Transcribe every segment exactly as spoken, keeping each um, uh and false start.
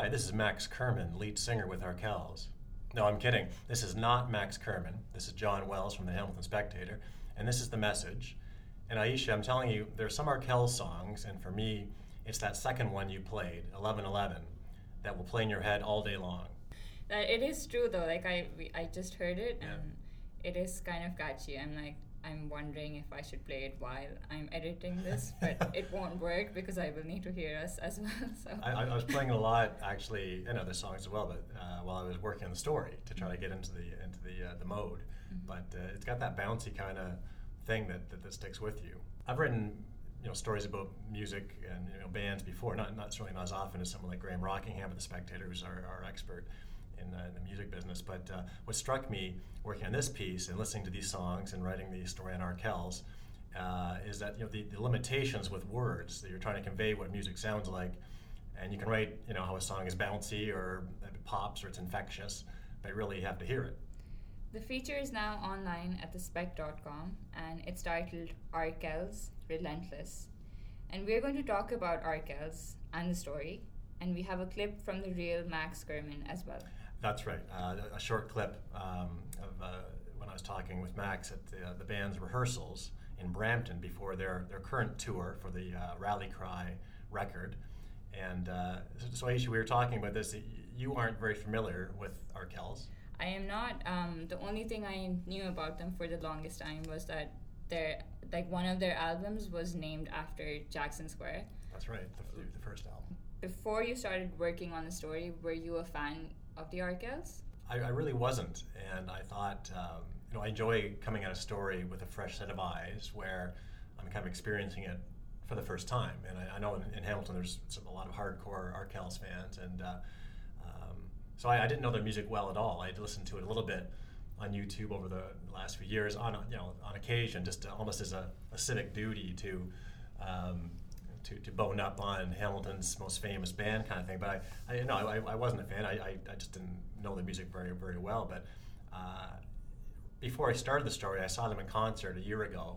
Hi, this is Max Kerman, lead singer with Arkells. No, I'm kidding. This is not Max Kerman. This is John Wells from the Hamilton Spectator, and this is The Message. And Aisha, I'm telling you, there are some Arkells songs, and for me, it's that second one you played, eleven eleven, that will play in your head all day long. Uh, it is true though. Like I, we- I just heard it, Yeah. and it is kind of catchy. I'm like, I'm wondering if I should play it while I'm editing this, but it won't work because I will need to hear us as well. So I, I was playing it a lot, actually, in other songs as well, but uh, while I was working on the story to try to get into the into the uh, the mode. Mhm. But uh, it's got that bouncy kind of thing that, that that sticks with you. I've written you know stories about music and you know bands before, not not certainly not as often as someone like Graham Rockingham at the Spectator, who's our, our expert in, uh, in the music business. But uh, what struck me working on this piece and listening to these songs and writing the story on Arkells uh, is that you know the, the limitations with words, that you're trying to convey what music sounds like, and you can write you know how a song is bouncy or it pops or it's infectious, but really you have to hear it. the feature is now online at the spec dot com, and it's titled Arkells Relentless. And we're going to talk about Arkells and the story, and we have a clip from the real Max Kerman as well. That's right. Uh, a short clip um, of uh, when I was talking with Max at the, uh, the band's rehearsals in Brampton before their, their current tour for the uh, Rally Cry record. And uh, so, so Aisha, we were talking about this. You aren't very familiar with Arkells. I am not. Um, the only thing I knew about them for the longest time was that their like one of their albums was named after Jackson Square. That's right, the, the first album. Before you started working on the story, were you a fan of the Arkells? I, I really wasn't, and I thought, um, you know, I enjoy coming at a story with a fresh set of eyes where I'm kind of experiencing it for the first time. And I, I know in, in Hamilton there's a lot of hardcore Arkells fans, and uh, um, so I, I didn't know their music well at all. I had listened to it a little bit on YouTube over the last few years, on you know, on occasion, just to, almost as a, a civic duty to. Um, To, to bone up on Hamilton's most famous band kind of thing, but I, I no, I, I wasn't a fan. I, I, I just didn't know the music very, very well. But uh, before I started the story, I saw them in concert a year ago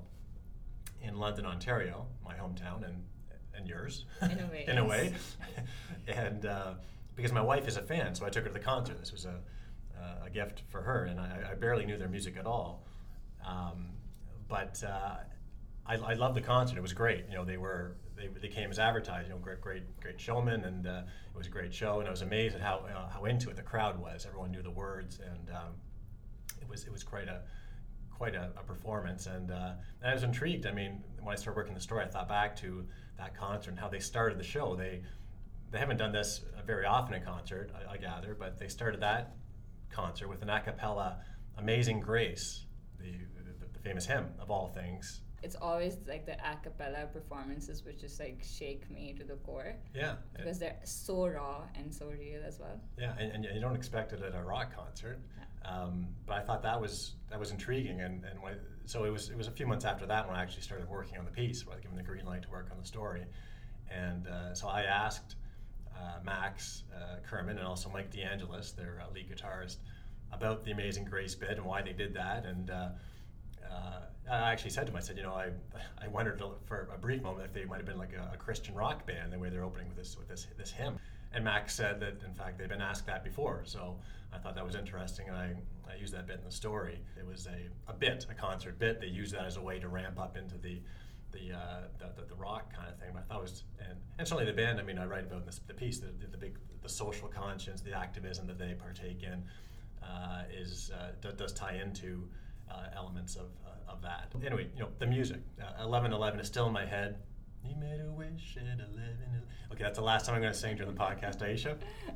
in London, Ontario, my hometown, and and yours. In a way. in a yes. way. And uh, because my wife is a fan, so I took her to the concert. This was a uh, a gift for her, and I, I barely knew their music at all. Um, but uh, I, I loved the concert. It was great. You know, they were they, they came as advertised. You know, great great great showmen, and uh, it was a great show. And I was amazed at how uh, how into it the crowd was. Everyone knew the words, and um, it was it was quite a quite a, a performance. And, uh, and I was intrigued. I mean, when I started working the story, I thought back to that concert and how they started the show. They they haven't done this very often in concert, I, I gather, but they started that concert with an a cappella "Amazing Grace," the, the the famous hymn of all things. It's always like the a cappella performances which just like shake me to the core Yeah. because they're so raw and so real as well. Yeah, and, and you don't expect it at a rock concert, um, but I thought that was that was intriguing, and, and when, so it was it was a few months after that when I actually started working on the piece, where I was given the green light to work on the story, and uh, so I asked uh, Max uh, Kerman and also Mike DeAngelis, their uh, lead guitarist, about the Amazing Grace bit and why they did that, and. Uh, Uh, I actually said to him, I said, you know, I I wondered for a brief moment if they might have been like a, a Christian rock band, the way they're opening with this with this this hymn. And Max said that, in fact, they'd been asked that before. So I thought that was interesting, and I, I used that bit in the story. It was a, a bit, a concert bit. They used that as a way to ramp up into the the uh, the, the, the rock kind of thing. But I thought it was, and, and certainly the band, I mean, I write about in this, the piece, the, the, the big, the social conscience, the activism that they partake in uh, is uh, d- does tie into Uh, elements of uh, of that. Anyway, you know, the music. Uh, eleven eleven is still in my head. He made a wish at eleven. Okay, that's the last time I'm going to sing during the podcast, Aisha.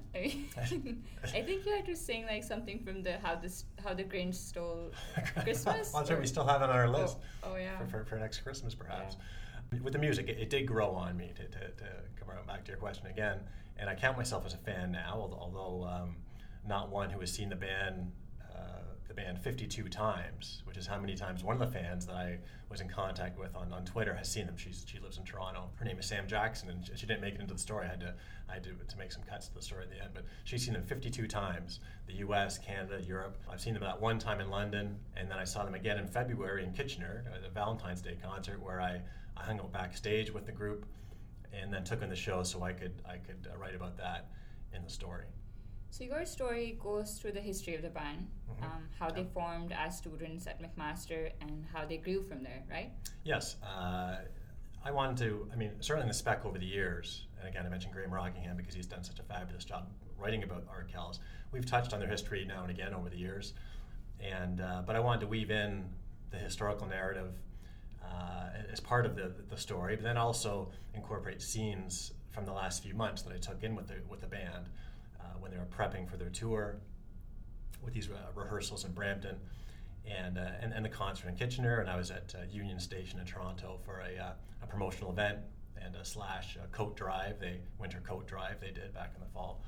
I think you had to sing like something from the how this how the Grinch stole Christmas. Well, that's what we still have on our list. Oh, oh yeah. For, for, for next Christmas, perhaps. Yeah. With the music, it, it did grow on me. To, to, to come around back to your question again, and I count myself as a fan now, although um, not one who has seen the band. The band fifty-two times, which is how many times one of the fans that I was in contact with on, on Twitter has seen them. She's she lives in Toronto. Her name is Sam Jackson, and she didn't make it into the story. I had to I had to, to make some cuts to the story at the end, but she's seen them fifty-two times. The U S, Canada, Europe. I've seen them that one time in London, and then I saw them again in February in Kitchener at a Valentine's Day concert where I, I hung out backstage with the group, and then took in the show so I could I could uh, write about that. in the story. So your story goes through the history of the band, Mm-hmm. um, how Yeah. they formed as students at McMaster, and how they grew from there, right? Yes. Uh, I wanted to, I mean, certainly in the spec over the years, and again, I mentioned Graham Rockingham because he's done such a fabulous job writing about Arkells. We've touched on their history now and again over the years, and uh, but I wanted to weave in the historical narrative uh, as part of the, the story, but then also incorporate scenes from the last few months that I took in with the, with the band uh, when they were prepping for their tour, with these uh, rehearsals in Brampton, and, uh, and and the concert in Kitchener, and I was at uh, Union Station in Toronto for a, uh, a promotional event and a slash uh, coat drive, they winter coat drive they did back in the fall,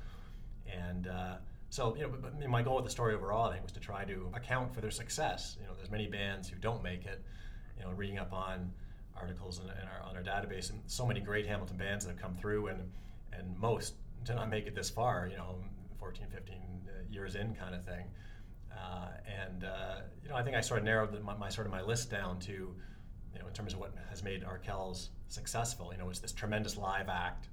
and uh, so you know, but, but my goal with the story overall, I think, was to try to account for their success. You know, there's many bands who don't make it. You know, reading up on articles in, in our on our database, and so many great Hamilton bands that have come through, and and most did not make it this far. You know, fourteen, fifteen years in, kind of thing. Uh, and uh, you know, I think I sort of narrowed my, my sort of my list down to, you know, in terms of what has made Arkells successful. You know, it's this tremendous live act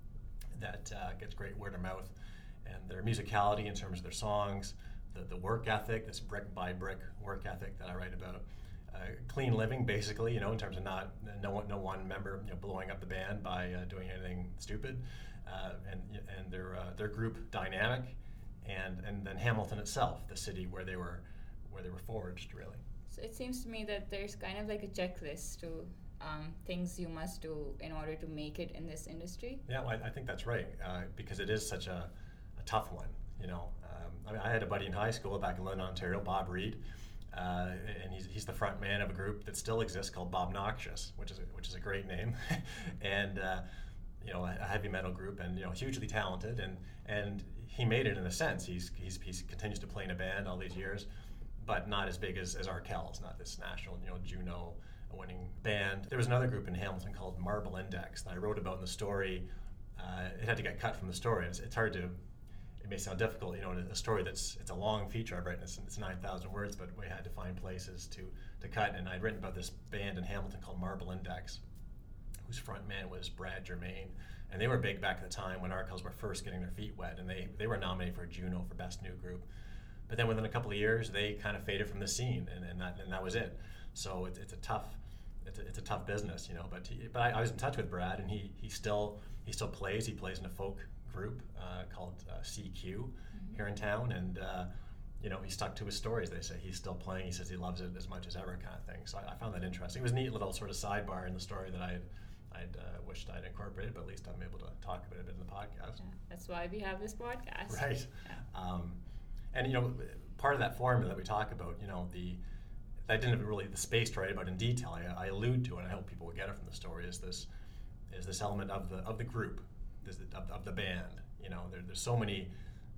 that uh, gets great word of mouth, and their musicality in terms of their songs, the, the work ethic, this brick by brick work ethic that I write about, uh, clean living basically. You know, in terms of not no one no one member you know, blowing up the band by uh, doing anything stupid, uh, and and their uh, their group dynamic. And and then Hamilton itself, the city where they were where they were forged, really. So it seems to me that there's kind of like a checklist to um, things you must do in order to make it in this industry. Yeah, well, I, I think that's right, uh, because it is such a, a tough one, you know. Um, I mean, I had a buddy in high school back in London, Ontario, Bob Reed, uh, and he's, he's the front man of a group that still exists called Bob Noxious, which is a, which is a great name, and uh, you know, a, a heavy metal group, and you know, hugely talented, and and he made it in a sense. He's he's he continues to play in a band all these years, but not as big as, as Arkells, not this national, you know, Juno winning band. There was another group in Hamilton called Marble Index that I wrote about in the story. Uh, it had to get cut from the story. It's, it's hard to, it may sound difficult, you know, in a story that's, it's a long feature I've written, it's, it's nine thousand words, but we had to find places to, to cut, and I'd written about this band in Hamilton called Marble Index, whose front man was Brad Germain. And they were big back at the time when Arkells were first getting their feet wet, and they, they were nominated for a Juno for Best New Group. But then within a couple of years, they kind of faded from the scene, and, and that and that was it. So it's, it's a tough it's a, it's a tough business, you know. But he, but I, I was in touch with Brad, and he he still he still plays. He plays in a folk group uh, called uh, C Q mm-hmm. here in town, and uh, you know, he stuck to his stories. They say he's still playing. He says he loves it as much as ever, kind of thing. So I, I found that interesting. It was a neat little sort of sidebar in the story that I had. I'd uh, wished I'd incorporated, but at least I'm able to talk about it a bit in the podcast. Yeah, that's why we have this podcast. Right. Yeah. Um, and, you know, part of that formula that we talk about, you know, the I didn't have really the space to write about in detail. I, I allude to it, and I hope people will get it from the story, is this is this element of the of the group, this, of, of the band. You know, there, there's so many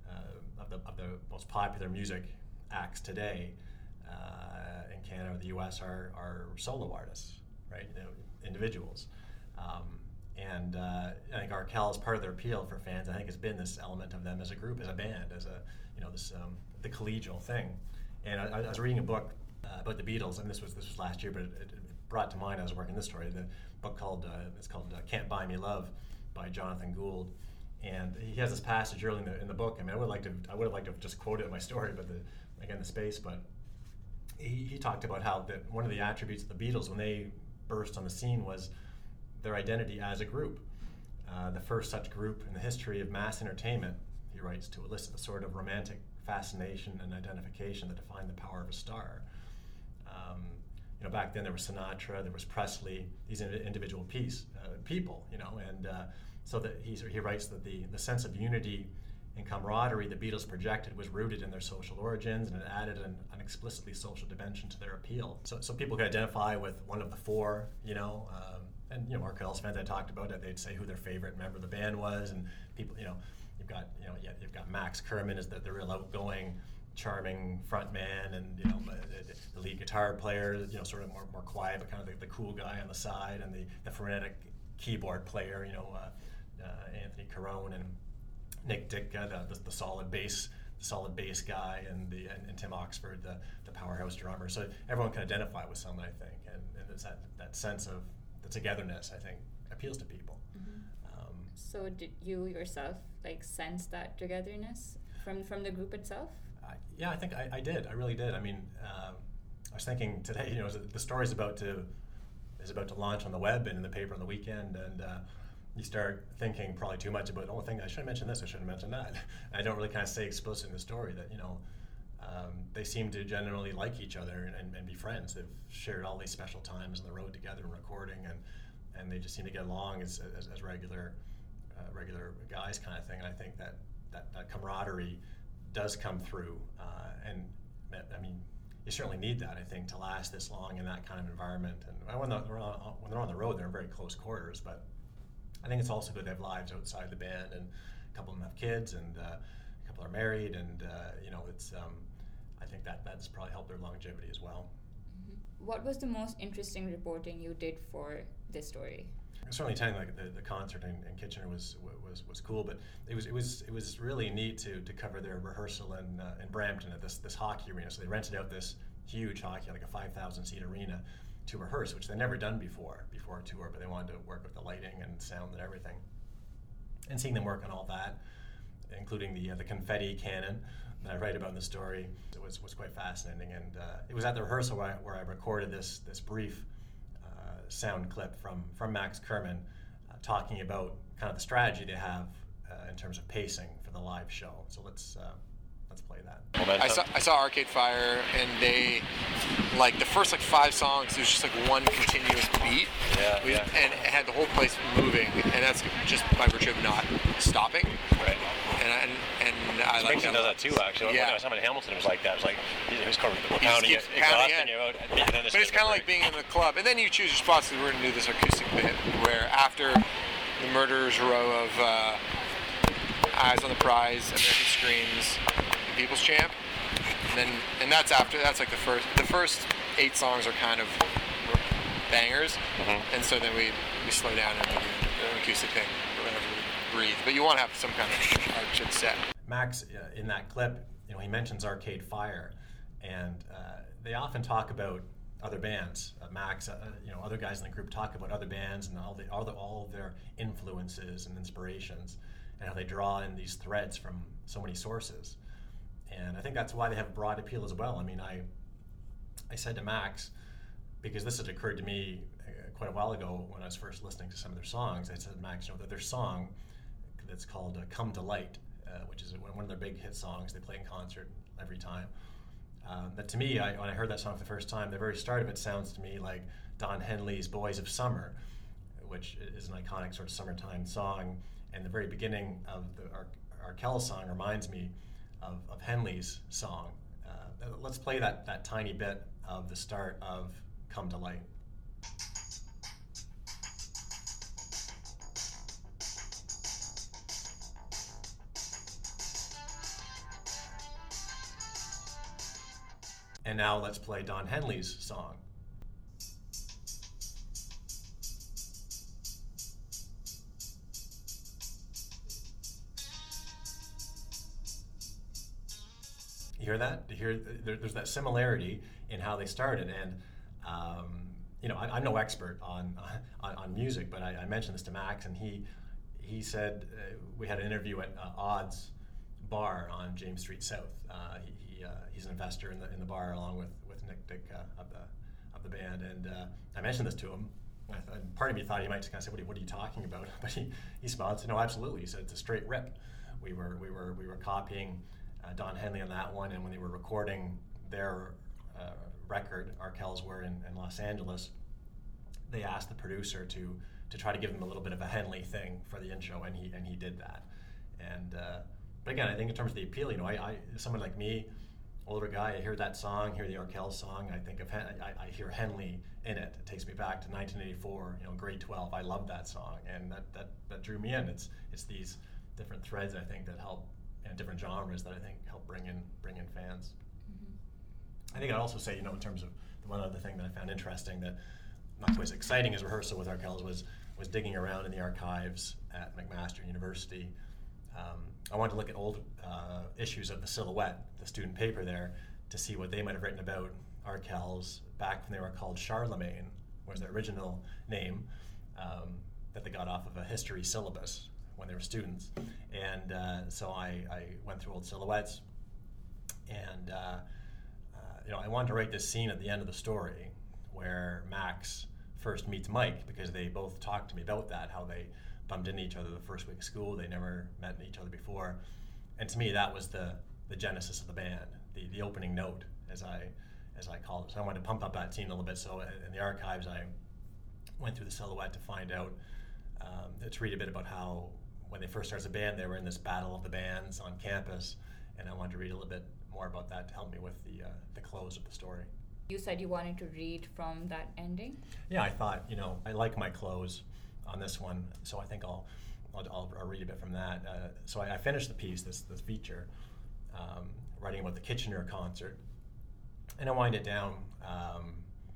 uh, of the of the most popular music acts today uh, in Canada or the U S are, are solo artists, right? You know, individuals. Um, and uh, I think Arkells, part of their appeal for fans, I think, has been this element of them as a group, as a band, as a, you know, this um, the collegial thing. And I, I was reading a book uh, about the Beatles, and this was this was last year, but it, it brought to mind, I was working this story, the book called uh, it's called uh, Can't Buy Me Love by Jonathan Gould. And he has this passage early in the, in the book. I mean, I would like to I would have liked to have just quoted it in my story, but the, again, the space. But he, he talked about how that one of the attributes of the Beatles when they burst on the scene was their identity as a group. Uh, the first such group in the history of mass entertainment, he writes, to elicit the sort of romantic fascination and identification that defined the power of a star. Um, you know, back then there was Sinatra, there was Presley, these individual piece, uh, people, you know, and uh, so that he, he writes that the, the sense of unity and camaraderie the Beatles projected was rooted in their social origins, and it added an, an explicitly social dimension to their appeal. So, so people could identify with one of the four, you know, um, and you know, Arkells fans I talked about it, they'd say who their favorite member of the band was, and people, you know, you've got, you know, yeah, you've got Max Kerman is the, the real outgoing, charming front man, and you know, the, the lead guitar player, you know, sort of more more quiet, but kind of the, the cool guy on the side, and the, the frenetic keyboard player, you know, uh, uh, Anthony Carone, and Nick Ditka, the, the, the solid bass, the solid bass guy, and the and, and Tim Oxford, the, the powerhouse drummer. So everyone can identify with someone, I think, and, and there's that, that sense of the togetherness, I think, appeals to people. Mm-hmm. Um, So did you yourself like sense that togetherness from from the group itself? Uh, yeah, I think I, I did. I really did. I mean, uh, I was thinking today, you know, the story's about to is about to launch on the web and in the paper on the weekend, and uh, you start thinking probably too much about, oh, thing I should have mentioned this, I should have mentioned that. I don't really kind of say explicitly in the story that, you know, um, they seem to generally like each other and, and be friends. They've shared all these special times on the road together and recording, and and they just seem to get along as as, as regular uh, regular guys kind of thing. And I think that that, that camaraderie does come through, uh, and I mean, you certainly need that, I think, to last this long in that kind of environment. And when they're on, when they're on the road, they're in very close quarters, but I think it's also good to have lives outside the band, and a couple of them have kids, and uh, a couple are married, and uh, you know, it's. Um, I think that that's probably helped their longevity as well. Mm-hmm. What was the most interesting reporting you did for this story? Certainly, attending like the, the concert in, in Kitchener was was was cool, but it was it was it was really neat to to cover their rehearsal in uh, in Brampton at this this hockey arena. So they rented out this huge hockey, like a five thousand seat arena, to rehearse, which they'd never done before before a tour, but they wanted to work with the lighting and sound and everything. And seeing them work on all that, including the uh, the confetti cannon that I write about in the story, it was was quite fascinating. And uh, it was at the rehearsal where I, where I recorded this this brief uh, sound clip from from Max Kerman uh, talking about kind of the strategy they have uh, in terms of pacing for the live show. So let's uh, let's play that. I saw I saw Arcade Fire, and they like the first like five songs. It was just like one continuous beat, yeah, we, yeah. and it had the whole place moving, and that's just by virtue of not stopping. Right. And and and I like Springsteen does that too, actually. Yeah. When I was in Hamilton, it was like that. It was like he was pounding it, keeps exhausting pounding you out. And then But it's kind of like being in the club, and then you choose your spots. Because we're going to do this acoustic bit where after the Murderers Row of uh, Eyes on the Prize, American Screams, and People's Champ, and then and that's after that's like the first the first eight songs are kind of bangers, mm-hmm. and so then we we slow down and we do an acoustic thing whenever we breathe. But you want to have some kind of arched set. Max, uh, in that clip, you know, he mentions Arcade Fire, and uh, they often talk about other bands. Uh, Max, uh, you know, other guys in the group talk about other bands and all the all, the, all of their influences and inspirations, and how they draw in these threads from so many sources. And I think that's why they have broad appeal as well. I mean, I I said to Max, because this had occurred to me uh, quite a while ago when I was first listening to some of their songs, I said, Max, you know, that their song that's called uh, Come to Light, uh, which is one of their big hit songs they play in concert every time. Um, that to me, I, when I heard that song for the first time, the very start of it sounds to me like Don Henley's Boys of Summer, which is an iconic sort of summertime song. And the very beginning of the Ar- Arkell song reminds me of, of Henley's song. Uh, let's play that, that tiny bit of the start of Come to Light. And now let's play Don Henley's song. You hear that? You hear there, there's that similarity in how they started, and um, you know, I, I'm no expert on on, on music, but I, I mentioned this to Max, and he he said uh, we had an interview at uh, Odd's Bar on James Street South. Uh, he, he uh, he's an investor in the in the bar along with with Nick Dick uh, of the of the band, and uh, I mentioned this to him. And I th- and part of me thought he might just kind of say, "What are, what are you talking about?" But he he smiled and said, "No, absolutely." He said, "It's a straight rip. We were we were we were copying uh, Don Henley on that one, and when they were recording their uh, record, Arkell's were in, in Los Angeles, they asked the producer to to try to give them a little bit of a Henley thing for the intro, and he and he did that. And uh, but again, I think in terms of the appeal, you know, I, I someone like me, older guy, I hear that song, hear the Arkell song, I think of Hen- I, I hear Henley in it. It takes me back to nineteen eighty-four, you know, grade twelve. I love that song, and that that, that drew me in. It's it's these different threads, I think, that help, and different genres that I think help bring in bring in fans. Mm-hmm. I think I'd also say, you know, in terms of the one other thing that I found interesting, that not quite as exciting as rehearsal with Arkell's, was was digging around in the archives at McMaster University. Um, I wanted to look at old uh, issues of the Silhouette, the student paper there, to see what they might have written about Arkell's back when they were called Charlemagne, was their original name, um, that they got off of a history syllabus, when they were students. And uh, so I, I went through old silhouettes, and uh, uh, you know, I wanted to write this scene at the end of the story where Max first meets Mike, because they both talked to me about that, how they bumped into each other the first week of school. They never met each other before. And to me, that was the, the genesis of the band, the, the opening note, as I as I call it. So I wanted to pump up that scene a little bit. So in the archives, I went through the silhouette to find out, um, to read a bit about how when they first started as a band, they were in this battle of the bands on campus. And I wanted to read a little bit more about that to help me with the uh, the close of the story. You said you wanted to read from that ending? Yeah, I thought, you know, I like my close on this one, so I think I'll I'll, I'll, I'll read a bit from that. Uh, so I, I finished the piece, this this feature, um, writing about the Kitchener concert, and I wind it down, um,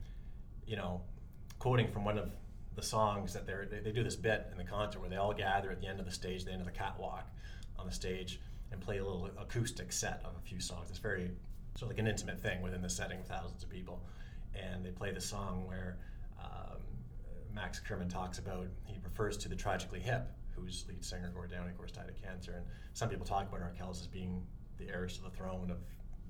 you know, quoting from one of the songs that they're, they they do this bit in the concert where they all gather at the end of the stage, the end of the catwalk on the stage, and play a little acoustic set of a few songs. It's very sort of like an intimate thing within the setting of thousands of people, and they play the song where um, Max Kerman talks about, he refers to the Tragically Hip, whose lead singer, Gord Downie, of course, died of cancer. And some people talk about Arkells as being the heirs to the throne of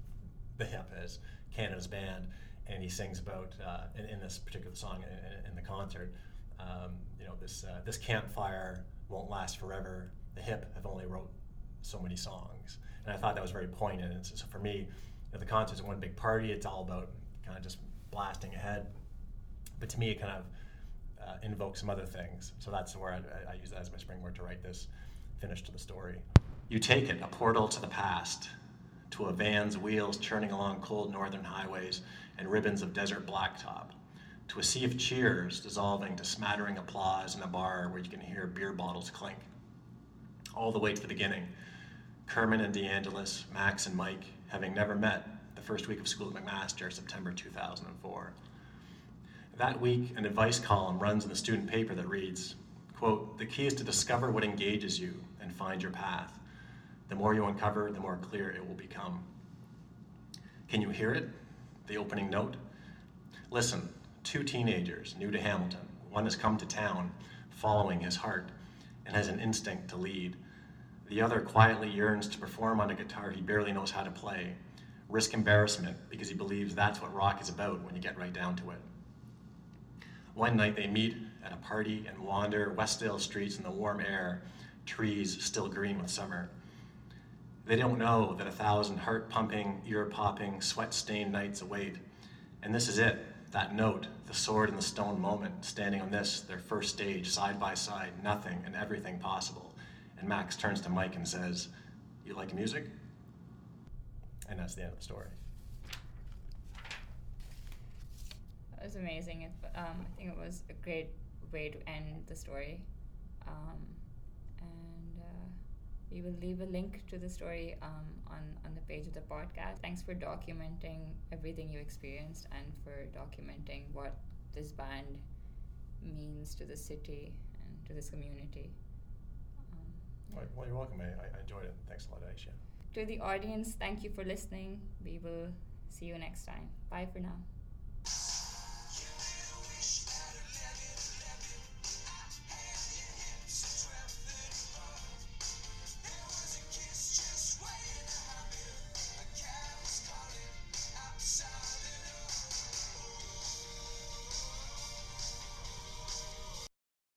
the Hip as Canada's band. And he sings about, uh, in, in this particular song in, in the concert, um, you know, this uh, this campfire won't last forever. The Hip have only wrote so many songs. And I thought that was very poignant. And so, so for me, you know, the concert's one big party. It's all about kind of just blasting ahead. But to me, it kind of Uh, invoke some other things. So that's where I, I, I use that as my springboard to write this finish to the story. You take it, a portal to the past, to a van's wheels churning along cold northern highways and ribbons of desert blacktop, to a sea of cheers dissolving to smattering applause in a bar where you can hear beer bottles clink. All the way to the beginning, Kerman and DeAngelis, Max and Mike, having never met the first week of school at McMaster, September two thousand four. That week, an advice column runs in the student paper that reads, quote, "The key is to discover what engages you and find your path. The more you uncover, the more clear it will become." Can you hear it? The opening note? Listen, two teenagers, new to Hamilton. One has come to town, following his heart, and has an instinct to lead. The other quietly yearns to perform on a guitar he barely knows how to play, risk embarrassment because he believes that's what rock is about when you get right down to it. One night they meet at a party and wander Westdale streets in the warm air, trees still green with summer. They don't know that a thousand heart-pumping, ear-popping, sweat-stained nights await. And this is it, that note, the sword and the stone moment, standing on this, their first stage, side by side, nothing and everything possible. And Max turns to Mike and says, "You like music?" And that's the end of the story. It was amazing. It, um, I think it was a great way to end the story. Um, and uh, we will leave a link to the story um, on, on the page of the podcast. Thanks for documenting everything you experienced and for documenting what this band means to the city and to this community. Um, Well, well, you're welcome. I, I enjoyed it. Thanks a lot, Aisha. To the audience, thank you for listening. We will see you next time. Bye for now.